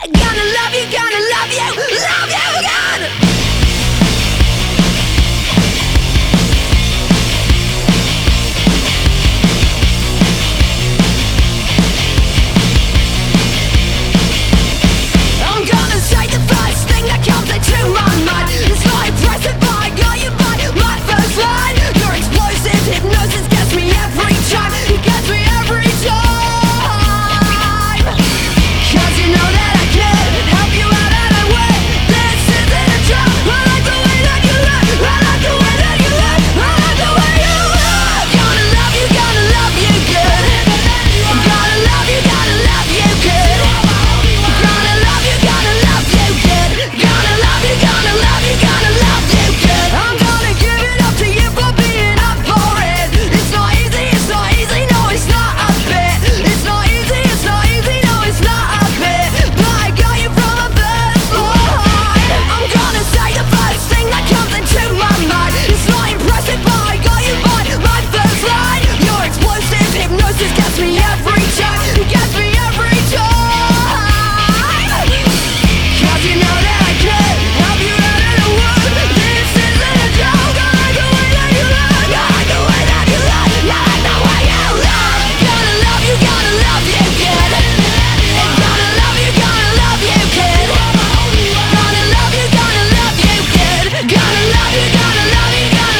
Gonna love you, gonna love you, love you again. I'm gonna say the first thing that comes into my mind. It's like pressing by, got you by my first line. Your explosive hypnosis gets me every time. It gets me every time. 'Cause you know that I can help you out and I will. This isn't a joke. I like the way that you look. I like the way that you look. I like the way you look. Gonna love you good. Gonna love you good. Gonna love you, gonna love you good. Gonna love you, gonna love you, gonna love you good. I'm gonna give it up to you for being up for it. It's not easy, no it's not a bit. It's not easy, no it's not a bit. But I got you from a bird flight. I'm gonna say the first thing that comes into my mind. It's not impressive, but I got you by my first line. Your explosive hypnosis gets me every time. It gets me every time. 'Cause you know that I can help you out and I would. This isn't a joke. I like the way that you look. I like the way that you look. I like the way you look. Gonna love you good. Gonna love you good. Gonna love you good. Gonna love you good. Gonna love you good. Gonna love you, gonna love you good.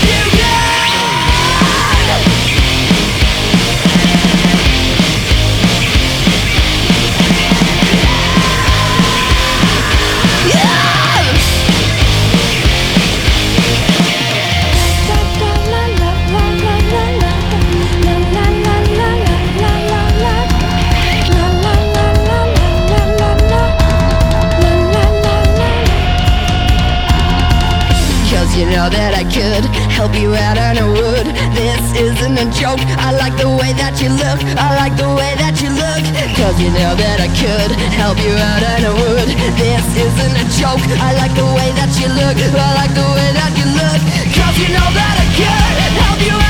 Cause you know that I could help you out and I would. This isn't a joke. I like the way that you look. I like the way that you look. Cause you know that I could help you out and I would. This isn't a joke. I like the way that you look. I like the way that you look. Cause you know that I could help you out.